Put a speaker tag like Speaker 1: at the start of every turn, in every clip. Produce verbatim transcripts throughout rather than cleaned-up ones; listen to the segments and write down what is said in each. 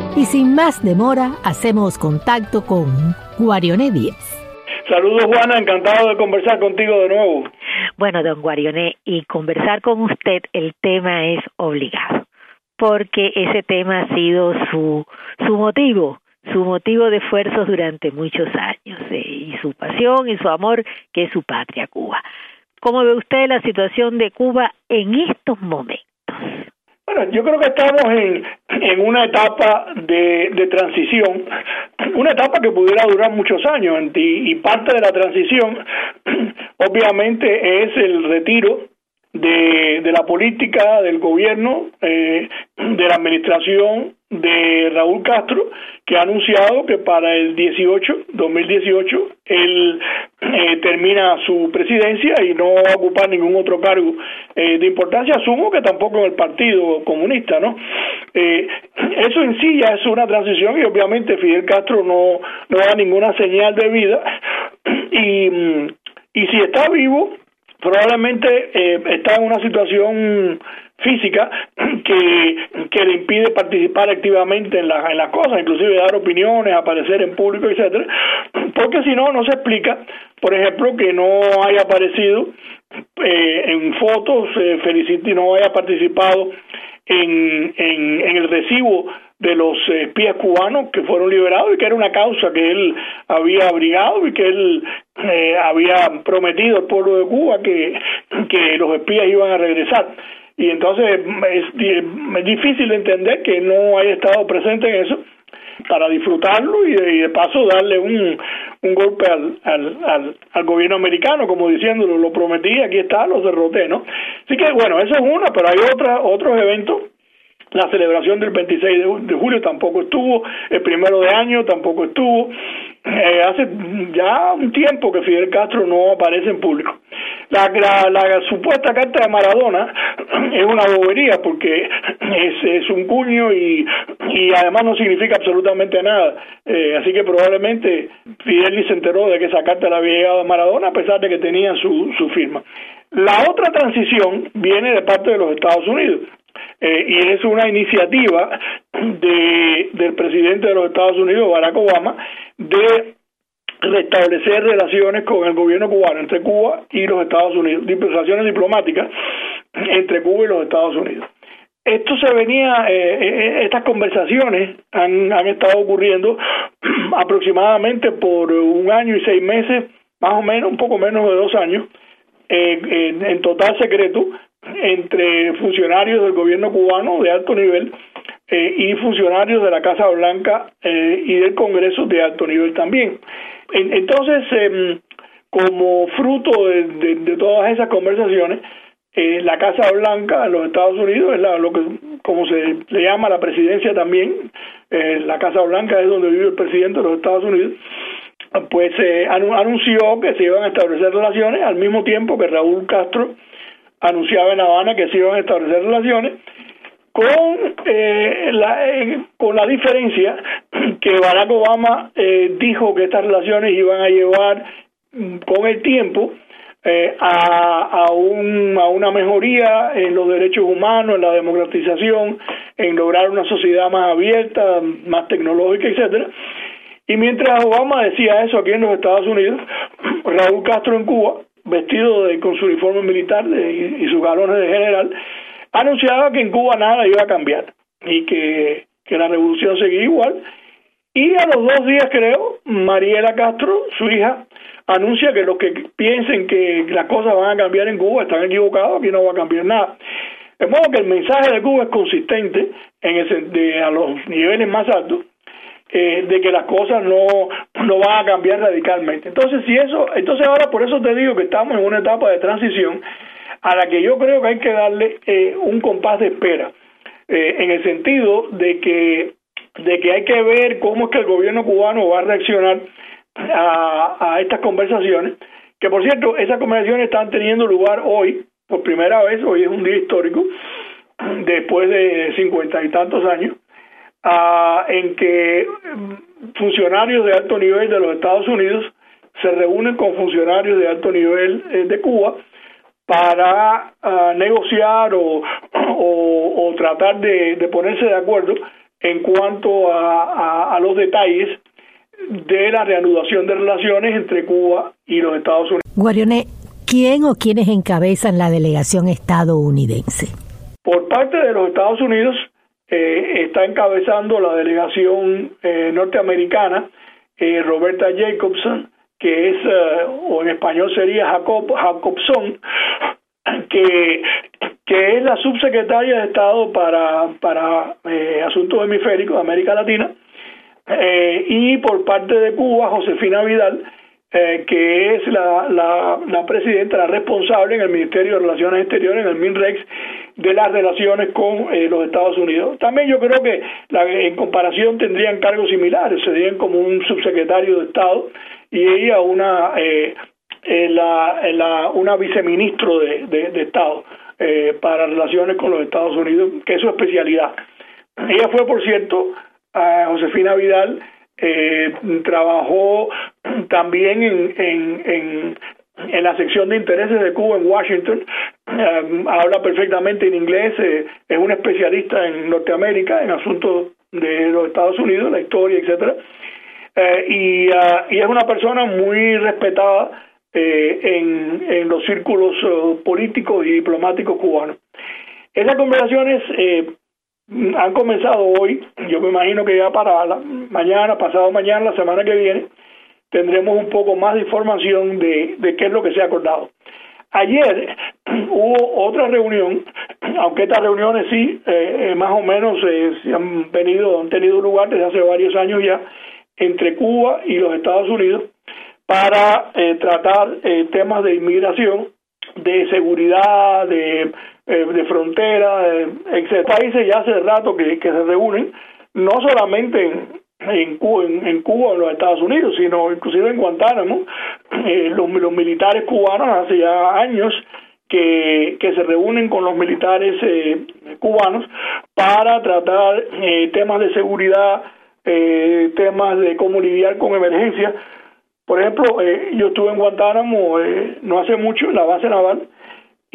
Speaker 1: Y sin más demora, hacemos contacto con Guarioné Díaz.
Speaker 2: Saludos, Juana, encantado de conversar contigo de nuevo.
Speaker 3: Bueno, don Guarioné, y conversar con usted el tema es obligado, porque ese tema ha sido su, su motivo, su motivo de esfuerzos durante muchos años, eh, y su pasión y su amor, que es su patria, Cuba. ¿Cómo ve usted la situación de Cuba en estos momentos?
Speaker 2: Bueno, yo creo que estamos en, en una etapa de, de transición, una etapa que pudiera durar muchos años, y, y parte de la transición obviamente es el retiro de, de la política del gobierno, eh, de la administración de Raúl Castro, que ha anunciado que para el dos mil dieciocho él eh, termina su presidencia y no va a ocupar ningún otro cargo eh, de importancia, asumo que tampoco en el Partido Comunista, ¿no? Eh, eso en sí ya es una transición, y obviamente Fidel Castro no, no da ninguna señal de vida, y, y si está vivo, probablemente eh, está en una situación física que, que le impide participar activamente en, la, en las cosas, inclusive dar opiniones, aparecer en público, etcétera, porque si no, no se explica, por ejemplo, que no haya aparecido eh, en fotos, eh, Felicity no haya participado en, en, en el recibo de los espías cubanos que fueron liberados, y que era una causa que él había abrigado y que él eh, había prometido al pueblo de Cuba que, que los espías iban a regresar. Y entonces es, es difícil de entender que no haya estado presente en eso para disfrutarlo y de, y de paso darle un, un golpe al, al, al, al gobierno americano, como diciéndolo, lo prometí, aquí está, los derroté, ¿no? Así que bueno, eso es una, pero hay otra, otros eventos. La celebración del veintiséis de julio tampoco estuvo, el primero de año tampoco estuvo. Eh, hace ya un tiempo que Fidel Castro no aparece en público. La, la, la supuesta carta de Maradona es una bobería, porque es, es un cuño y, y además no significa absolutamente nada. Eh, así que probablemente Fidel ni se enteró de que esa carta le había llegado a Maradona, a pesar de que tenía su, su firma. La otra transición viene de parte de los Estados Unidos. Eh, y es una iniciativa de, del presidente de los Estados Unidos, Barack Obama, de restablecer relaciones con el gobierno cubano, entre Cuba y los Estados Unidos, relaciones diplomáticas entre Cuba y los Estados Unidos. Esto se venía, eh, estas conversaciones han, han estado ocurriendo aproximadamente por un año y seis meses, más o menos, un poco menos de dos años, eh, en, en total secreto, entre funcionarios del gobierno cubano de alto nivel eh, y funcionarios de la Casa Blanca eh, y del Congreso de alto nivel también. En, entonces, eh, como fruto de, de, de todas esas conversaciones, eh, la Casa Blanca de los Estados Unidos es la, lo que, como se le llama, la presidencia también. Eh, la Casa Blanca es donde vive el presidente de los Estados Unidos. Pues eh, anunció que se iban a establecer relaciones al mismo tiempo que Raúl Castro anunciaba en La Habana que se iban a establecer relaciones, con eh, la eh, con la diferencia que Barack Obama eh, dijo que estas relaciones iban a llevar con el tiempo eh, a, a, un, a una mejoría en los derechos humanos, en la democratización, en lograr una sociedad más abierta, más tecnológica, etcétera. Y mientras Obama decía eso aquí en los Estados Unidos, Raúl Castro en Cuba, vestido de, con su uniforme militar de, y, y sus galones de general, anunciaba que en Cuba nada iba a cambiar y que, que la revolución seguía igual. Y a los dos días, creo, Mariela Castro, su hija, anuncia que los que piensen que las cosas van a cambiar en Cuba están equivocados, aquí no va a cambiar nada. De modo que el mensaje de Cuba es consistente en ese, de, a los niveles más altos, Eh, de que las cosas no, no van a cambiar radicalmente. Entonces, si eso, entonces ahora por eso te digo que estamos en una etapa de transición a la que yo creo que hay que darle eh, un compás de espera, eh, en el sentido de que de que hay que ver cómo es que el gobierno cubano va a reaccionar a, a estas conversaciones, que por cierto, esas conversaciones están teniendo lugar hoy, por primera vez. Hoy es un día histórico, después de cincuenta y tantos años, Uh, en que funcionarios de alto nivel de los Estados Unidos se reúnen con funcionarios de alto nivel eh, de Cuba para uh, negociar o, o, o tratar de, de ponerse de acuerdo en cuanto a, a, a los detalles de la reanudación de relaciones entre Cuba y los Estados Unidos.
Speaker 1: Guarioné, ¿quién o quiénes encabezan la delegación estadounidense?
Speaker 2: Por parte de los Estados Unidos eh, está encabezando la delegación eh, norteamericana eh, Roberta Jacobson, que es, eh, o en español sería Jacob Jacobson, que, que es la subsecretaria de Estado para, para eh, Asuntos Hemisféricos de América Latina, eh, y por parte de Cuba, Josefina Vidal, eh, que es la, la, la presidenta, la responsable en el Ministerio de Relaciones Exteriores, en el MINREX, de las relaciones con eh, los Estados Unidos. También yo creo que la, en comparación tendrían cargos similares, serían como un subsecretario de Estado y ella una eh, eh, la, la, una viceministro de, de, de Estado eh, para relaciones con los Estados Unidos, que es su especialidad. Ella fue, por cierto, a Josefina Vidal, eh, trabajó también en, en, en en la sección de intereses de Cuba en Washington, eh, habla perfectamente en inglés, eh, es un especialista en Norteamérica, en asuntos de los Estados Unidos, la historia, etcétera, eh, y, uh, y es una persona muy respetada eh, en, en los círculos uh, políticos y diplomáticos cubanos. Esas conversaciones eh, han comenzado hoy, yo me imagino que ya para la, mañana, pasado mañana, la semana que viene, tendremos un poco más de información de, de qué es lo que se ha acordado. Ayer hubo otra reunión, aunque estas reuniones sí, eh, más o menos eh, se han venido, han tenido lugar desde hace varios años ya, entre Cuba y los Estados Unidos, para eh, tratar eh, temas de inmigración, de seguridad, de, eh, de frontera, eh, etcétera. Países ya hace rato que, que se reúnen, no solamente en En Cuba, en, en Cuba, en los Estados Unidos, sino inclusive en Guantánamo. Eh, los, los militares cubanos hace ya años que, que se reúnen con los militares eh, cubanos para tratar eh, temas de seguridad, eh, temas de cómo lidiar con emergencias. Por ejemplo, eh, yo estuve en Guantánamo eh, no hace mucho, en la base naval, y,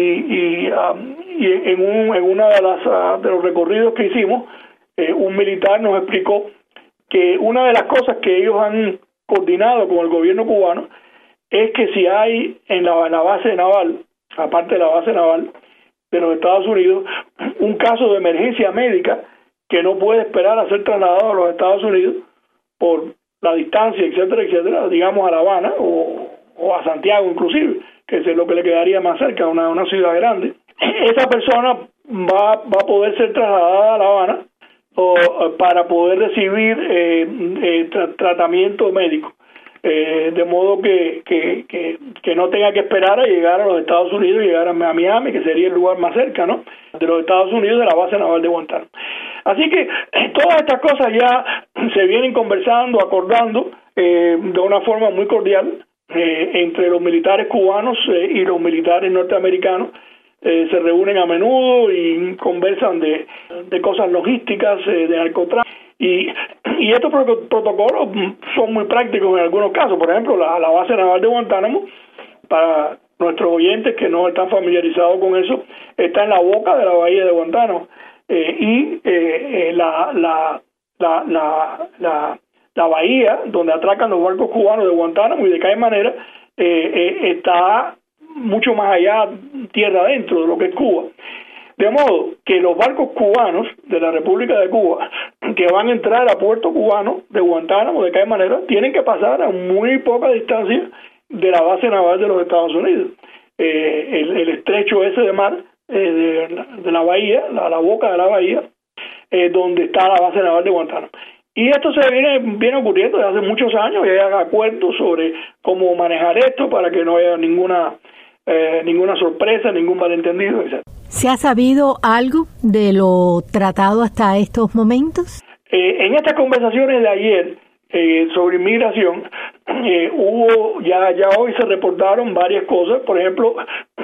Speaker 2: y, um, y en, un, en una de, las, uh, de los recorridos que hicimos, eh, un militar nos explicó que una de las cosas que ellos han coordinado con el gobierno cubano es que si hay en la, en la base naval, aparte de la base naval de los Estados Unidos, un caso de emergencia médica que no puede esperar a ser trasladado a los Estados Unidos por la distancia, etcétera, etcétera, digamos a La Habana o, o a Santiago inclusive, que es lo que le quedaría más cerca, una, una ciudad grande, esa persona va, va a poder ser trasladada a La Habana o para poder recibir eh, eh, tra- tratamiento médico, eh, de modo que, que, que, que no tenga que esperar a llegar a los Estados Unidos y llegar a Miami, que sería el lugar más cerca, ¿no?, de los Estados Unidos, de la base naval de Guantánamo. Así que eh, todas estas cosas ya se vienen conversando, acordando eh, de una forma muy cordial eh, entre los militares cubanos eh, y los militares norteamericanos. Eh, se reúnen a menudo y conversan de, de cosas logísticas, eh, de narcotráfico, y, y estos pro- protocolos son muy prácticos en algunos casos. Por ejemplo, la, la base naval de Guantánamo, para nuestros oyentes que no están familiarizados con eso, está en la boca de la bahía de Guantánamo, eh, y eh, eh, la, la, la, la, la, la bahía donde atracan los barcos cubanos de Guantánamo y de Caimanera eh, eh, está mucho más allá, tierra adentro de lo que es Cuba. De modo que los barcos cubanos de la República de Cuba que van a entrar a puerto cubano de Guantánamo, de Caimanera, tienen que pasar a muy poca distancia de la base naval de los Estados Unidos. Eh, el, el estrecho ese de mar, eh, de, de la bahía, la, la boca de la bahía, eh, donde está la base naval de Guantánamo. Y esto se viene, viene ocurriendo desde hace muchos años, y hay acuerdos sobre cómo manejar esto para que no haya ninguna eh, ninguna sorpresa, ningún malentendido, etcétera.
Speaker 1: ¿Se ha sabido algo de lo tratado hasta estos momentos?
Speaker 2: Eh, en estas conversaciones de ayer eh, sobre inmigración, eh, hubo, ya, ya hoy se reportaron varias cosas. Por ejemplo,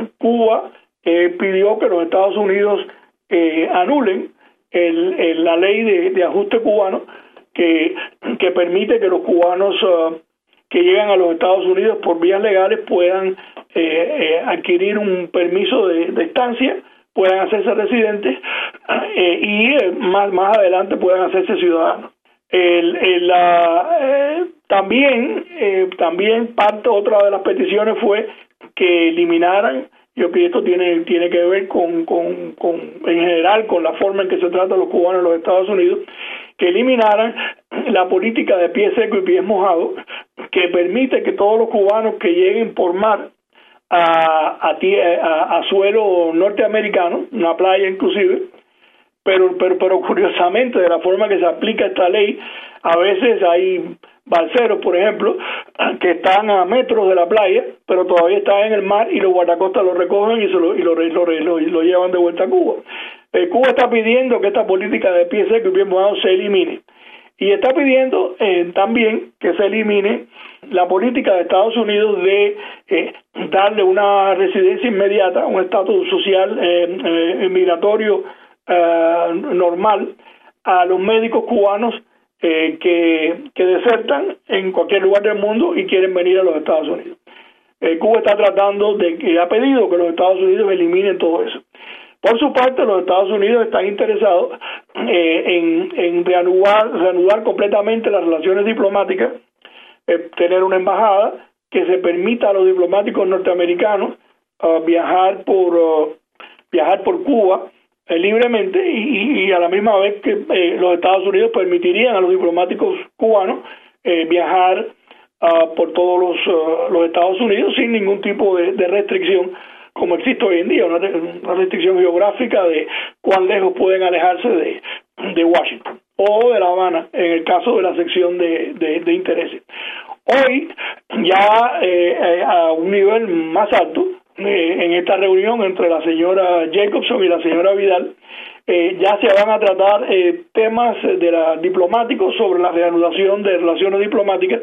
Speaker 2: Cuba eh, pidió que los Estados Unidos eh, anulen el, el, la ley de, de ajuste cubano que, que permite que los cubanos uh, que llegan a los Estados Unidos por vías legales puedan eh, eh, adquirir un permiso de, de estancia, puedan hacerse residentes eh, y eh, más, más adelante puedan hacerse ciudadanos. El, el, la, eh, también, eh, también parte, otra de las peticiones fue que eliminaran, yo creo que esto tiene, tiene que ver con, con, con, en general, con la forma en que se trata a los cubanos en los Estados Unidos, que eliminaran la política de pie seco y pies mojados, que permite que todos los cubanos que lleguen por mar a, a, a, a suelo norteamericano, una playa inclusive, pero, pero, pero curiosamente, de la forma que se aplica esta ley, a veces hay balseros, por ejemplo, que están a metros de la playa, pero todavía están en el mar y los guardacostas lo recogen y, se lo, y lo, lo, lo, lo llevan de vuelta a Cuba. Eh, Cuba está pidiendo que esta política de pie seco y pie mojado se elimine. Y está pidiendo eh, también que se elimine la política de Estados Unidos de eh, darle una residencia inmediata, un estatus social eh, eh, migratorio eh, normal a los médicos cubanos eh, que, que desertan en cualquier lugar del mundo y quieren venir a los Estados Unidos. Eh, Cuba está tratando de que ha pedido que los Estados Unidos eliminen todo eso. Por su parte, los Estados Unidos están interesados eh, en, en reanudar, reanudar completamente las relaciones diplomáticas, eh, tener una embajada que se permita a los diplomáticos norteamericanos uh, viajar por uh, viajar por Cuba eh, libremente y, y a la misma vez que eh, los Estados Unidos permitirían a los diplomáticos cubanos eh, viajar uh, por todos los, uh, los Estados Unidos sin ningún tipo de, de restricción, como existe hoy en día, una, una restricción geográfica de cuán lejos pueden alejarse de, de Washington o de La Habana, en el caso de la sección de, de, de intereses. Hoy, ya eh, a un nivel más alto, eh, en esta reunión entre la señora Jacobson y la señora Vidal, eh, ya se van a tratar eh, temas de la, diplomáticos sobre la reanudación de relaciones diplomáticas.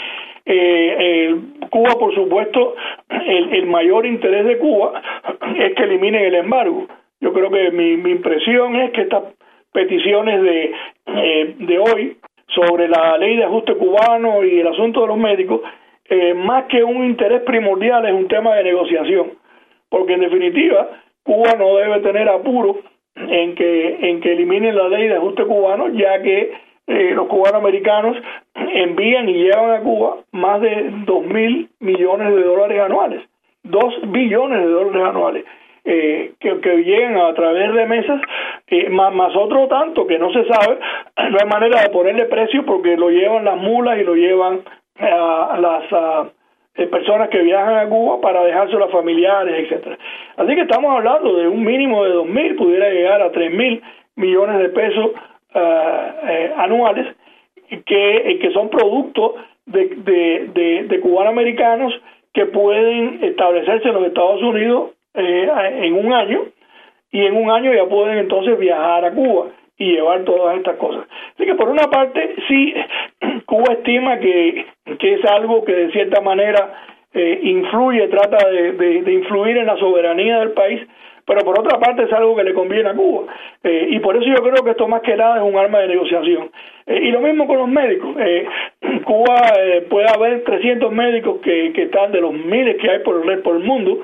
Speaker 2: Eh, eh, Cuba, por supuesto, el, el mayor interés de Cuba es que eliminen el embargo. Yo creo que mi, mi impresión es que estas peticiones de, eh, de hoy sobre la ley de ajuste cubano y el asunto de los médicos, eh, más que un interés primordial, es un tema de negociación, porque en definitiva Cuba no debe tener apuro en que, en que eliminen la ley de ajuste cubano, ya que Eh, los cubanos americanos envían y llevan a Cuba más de dos mil millones de dólares anuales, dos billones de dólares anuales, eh, que, que llegan a través de mesas, eh, más, más otro tanto que no se sabe, no hay manera de ponerle precio porque lo llevan las mulas y lo llevan a las a, eh, personas que viajan a Cuba para dejárselo a familiares, etcétera. Así que estamos hablando de un mínimo de dos mil, pudiera llegar a tres mil millones de pesos Uh, eh, anuales que, que son productos de, de, de, de cubanoamericanos que pueden establecerse en los Estados Unidos eh, en un año y en un año ya pueden entonces viajar a Cuba y llevar todas estas cosas. Así que por una parte sí, Cuba estima que, que es algo que de cierta manera eh, influye, trata de, de, de influir en la soberanía del país, pero por otra parte es algo que le conviene a Cuba, eh, y por eso yo creo que esto más que nada es un arma de negociación. Eh, y lo mismo con los médicos. Eh, Cuba eh, puede haber trescientos médicos que, que están de los miles que hay por el, por el mundo,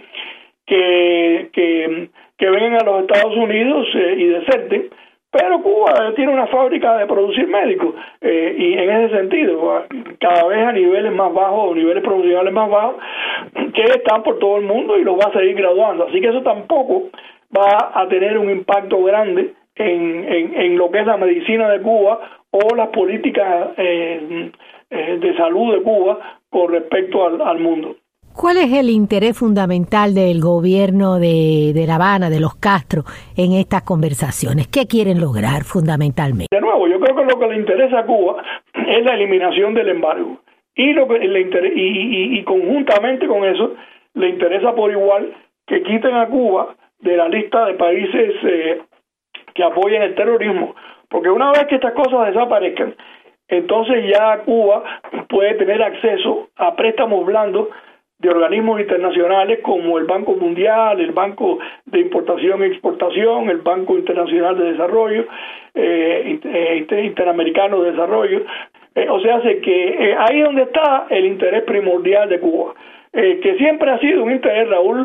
Speaker 2: que, que, que vengan a los Estados Unidos eh, y deserten, pero Cuba tiene una fábrica de producir médicos, eh, y en ese sentido, cada vez a niveles más bajos, niveles profesionales más bajos, que están por todo el mundo y los va a seguir graduando. Así que eso tampoco va a tener un impacto grande en, en, en lo que es la medicina de Cuba o las políticas eh, eh, de salud de Cuba con respecto al, al mundo.
Speaker 1: ¿Cuál es el interés fundamental del gobierno de, de La Habana, de los Castro, en estas conversaciones? ¿Qué quieren lograr fundamentalmente?
Speaker 2: De nuevo, yo creo que lo que le interesa a Cuba es la eliminación del embargo. Y, lo que le interesa, y, y, y conjuntamente con eso, le interesa por igual que quiten a Cuba de la lista de países eh, que apoyan el terrorismo. Porque una vez que estas cosas desaparezcan, entonces ya Cuba puede tener acceso a préstamos blandos de organismos internacionales como el Banco Mundial, el Banco de Importación y Exportación, el Banco Internacional de Desarrollo, eh, inter, Interamericano de Desarrollo. Eh, o sea, hace que eh, ahí es donde está el interés primordial de Cuba, eh, que siempre ha sido un interés, Raúl,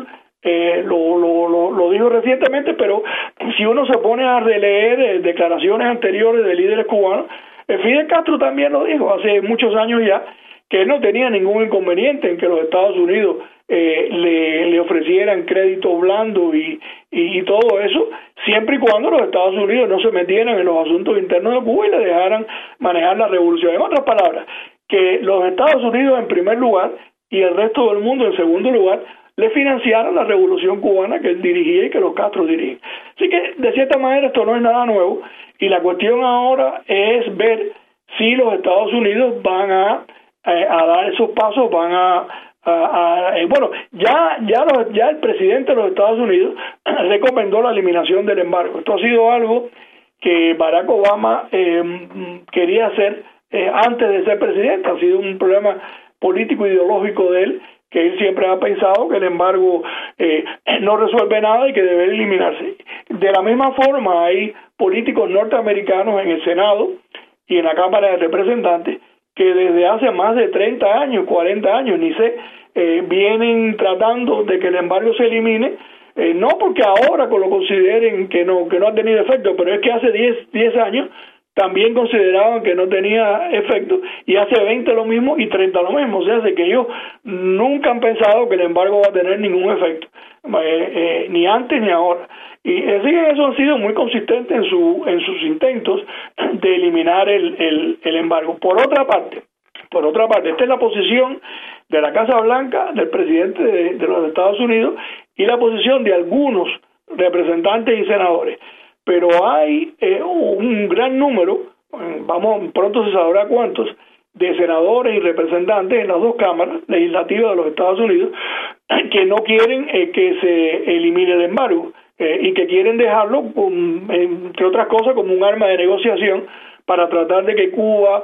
Speaker 2: eh, lo, lo, lo, lo dijo recientemente, pero si uno se pone a releer eh, declaraciones anteriores de líderes cubanos, eh, Fidel Castro también lo dijo hace muchos años ya, que él no tenía ningún inconveniente en que los Estados Unidos eh, le, le ofrecieran crédito blando y, y, y todo eso, siempre y cuando los Estados Unidos no se metieran en los asuntos internos de Cuba y le dejaran manejar la revolución. En otras palabras, que los Estados Unidos en primer lugar y el resto del mundo en segundo lugar le financiaron la revolución cubana que él dirigía y que los Castro dirigen. Así que, de cierta manera, esto no es nada nuevo, y la cuestión ahora es ver si los Estados Unidos van a, eh, a dar esos pasos, van a, a, a eh, bueno, ya ya, los, ya el presidente de los Estados Unidos recomendó la eliminación del embargo. Esto ha sido algo que Barack Obama eh, quería hacer eh, antes de ser presidente. Ha sido un problema político ideológico de él, que él siempre ha pensado que el embargo eh, no resuelve nada y que debe eliminarse. De la misma forma, hay políticos norteamericanos en el Senado y en la Cámara de Representantes que desde hace más de treinta años, cuarenta años, ni sé, eh, vienen tratando de que el embargo se elimine, eh, no porque ahora lo consideren que no, que no ha tenido efecto, pero es que hace diez años también consideraban que no tenía efecto, y hace veinte lo mismo y treinta lo mismo. O sea, de que ellos nunca han pensado que el embargo va a tener ningún efecto, eh, eh, ni antes ni ahora. Y así que eso ha sido muy consistente en su en sus intentos de eliminar el, el, el embargo. Por otra parte, por otra parte, esta es la posición de la Casa Blanca, del presidente de, de los Estados Unidos, y la posición de algunos representantes y senadores. Pero hay eh, un gran número, vamos, pronto se sabrá cuántos, de senadores y representantes en las dos cámaras legislativas de los Estados Unidos que no quieren eh, que se elimine el embargo eh, y que quieren dejarlo, con, entre otras cosas, como un arma de negociación para tratar de que Cuba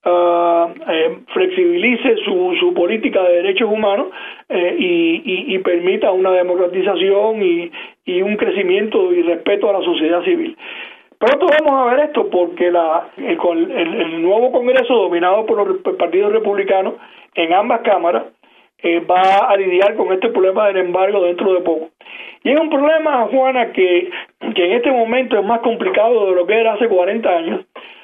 Speaker 2: uh, eh, flexibilice su, su política de derechos humanos eh, y, y, y permita una democratización y, y un crecimiento y respeto a la sociedad civil. Pronto vamos a ver esto porque la, el, el, el nuevo Congreso, dominado por los partidos republicanos en ambas cámaras, eh, va a lidiar con este problema del embargo dentro de poco. Y es un problema, Juana, que, que en este momento es más complicado de lo que era hace cuarenta años,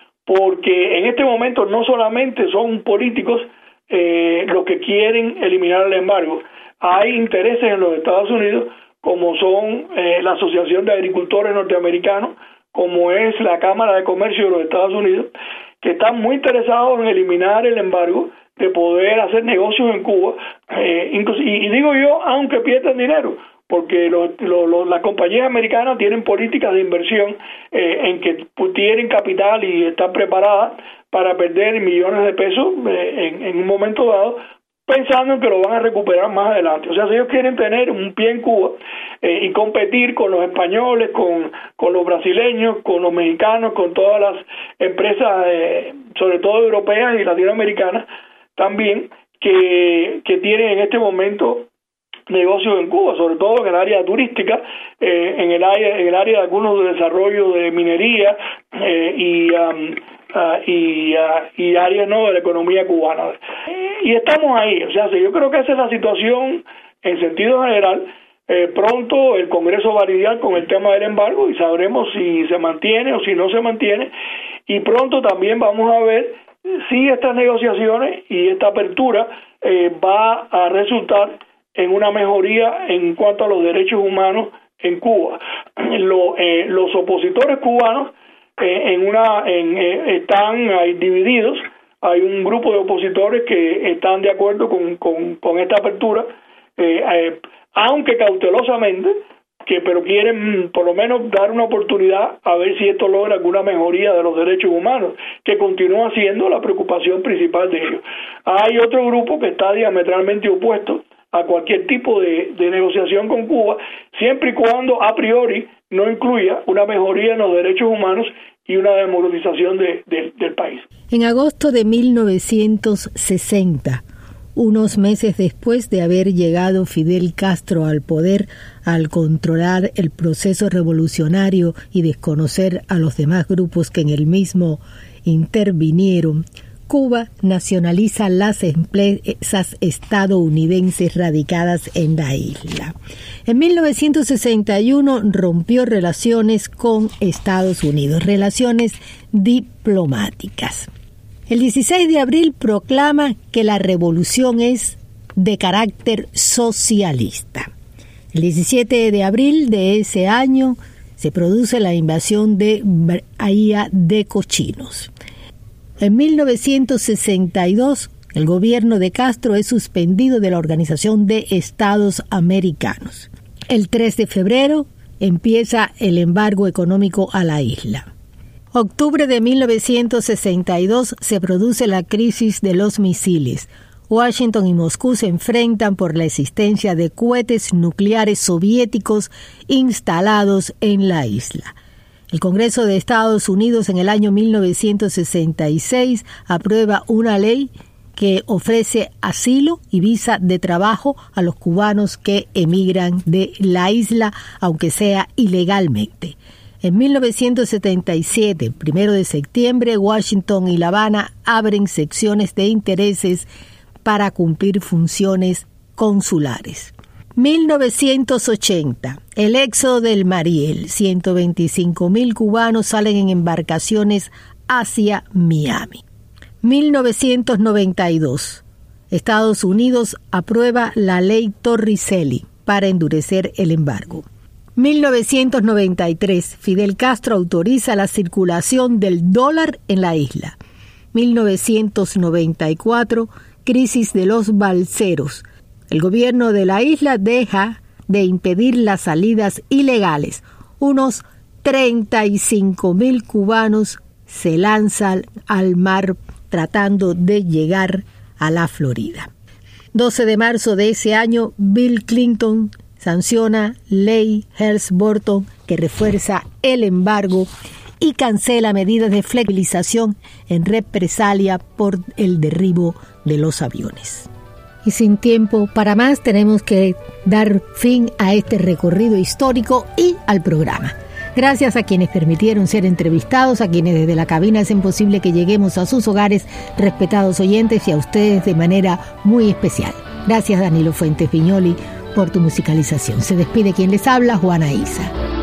Speaker 2: porque en este momento no solamente son políticos eh, los que quieren eliminar el embargo, hay intereses en los Estados Unidos, como son eh, la Asociación de Agricultores Norteamericanos, como es la Cámara de Comercio de los Estados Unidos, que están muy interesados en eliminar el embargo, de poder hacer negocios en Cuba, eh, incluso, y, y digo yo, aunque pierdan dinero, porque los, los, los, las compañías americanas tienen políticas de inversión eh, en que tienen capital y están preparadas para perder millones de pesos eh, en, en un momento dado, pensando en que lo van a recuperar más adelante. O sea, si ellos quieren tener un pie en Cuba eh, y competir con los españoles, con, con los brasileños, con los mexicanos, con todas las empresas, eh, sobre todo europeas y latinoamericanas, también, que, que tienen en este momento negocios en Cuba, sobre todo en el área turística, eh, en el área en el área de algunos de desarrollo de minería eh, y um, uh, y, uh, y áreas no de la economía cubana. Y estamos ahí, o sea, yo creo que esa es la situación en sentido general. Eh, pronto el Congreso va a lidiar con el tema del embargo y sabremos si se mantiene o si no se mantiene, y pronto también vamos a ver si estas negociaciones y esta apertura eh, va a resultar en una mejoría en cuanto a los derechos humanos en Cuba. Lo, eh, los opositores cubanos eh, en una en, eh, están ahí divididos. Hay un grupo de opositores que están de acuerdo con, con, con esta apertura, eh, eh, aunque cautelosamente, que pero quieren por lo menos dar una oportunidad a ver si esto logra alguna mejoría de los derechos humanos, que continúa siendo la preocupación principal de ellos. Hay otro grupo que está diametralmente opuesto a cualquier tipo de, de negociación con Cuba, siempre y cuando a priori no incluya una mejoría en los derechos humanos y una democratización de, de, del país.
Speaker 1: En agosto de mil novecientos sesenta, unos meses después de haber llegado Fidel Castro al poder, al controlar el proceso revolucionario y desconocer a los demás grupos que en el mismo intervinieron, Cuba nacionaliza las empresas estadounidenses radicadas en la isla. En mil novecientos sesenta y uno rompió relaciones con Estados Unidos, relaciones diplomáticas. El dieciséis de abril proclama que la revolución es de carácter socialista. El diecisiete de abril de ese año se produce la invasión de Bahía de Cochinos. En mil novecientos sesenta y dos, el gobierno de Castro es suspendido de la Organización de Estados Americanos. El tres de febrero empieza el embargo económico a la isla. Octubre de mil novecientos sesenta y dos se produce la crisis de los misiles. Washington y Moscú se enfrentan por la existencia de cohetes nucleares soviéticos instalados en la isla. El Congreso de Estados Unidos en el año mil novecientos sesenta y seis aprueba una ley que ofrece asilo y visa de trabajo a los cubanos que emigran de la isla, aunque sea ilegalmente. En mil novecientos setenta y siete, primero de septiembre, Washington y La Habana abren secciones de intereses para cumplir funciones consulares. mil novecientos ochenta, el éxodo del Mariel. ciento veinticinco mil cubanos salen en embarcaciones hacia Miami. mil novecientos noventa y dos, Estados Unidos aprueba la ley Torricelli para endurecer el embargo. mil novecientos noventa y tres, Fidel Castro autoriza la circulación del dólar en la isla. mil novecientos noventa y cuatro, crisis de los balseros. El gobierno de la isla deja de impedir las salidas ilegales. Unos treinta y cinco mil cubanos se lanzan al mar tratando de llegar a la Florida. doce de marzo de ese año, Bill Clinton sanciona ley Helms-Burton que refuerza el embargo y cancela medidas de flexibilización en represalia por el derribo de los aviones. Y sin tiempo para más, tenemos que dar fin a este recorrido histórico y al programa. Gracias a quienes permitieron ser entrevistados, a quienes desde la cabina hacen posible que lleguemos a sus hogares, respetados oyentes, y a ustedes de manera muy especial. Gracias, Danilo Fuentes Viñoli, por tu musicalización. Se despide quien les habla, Juana Isa.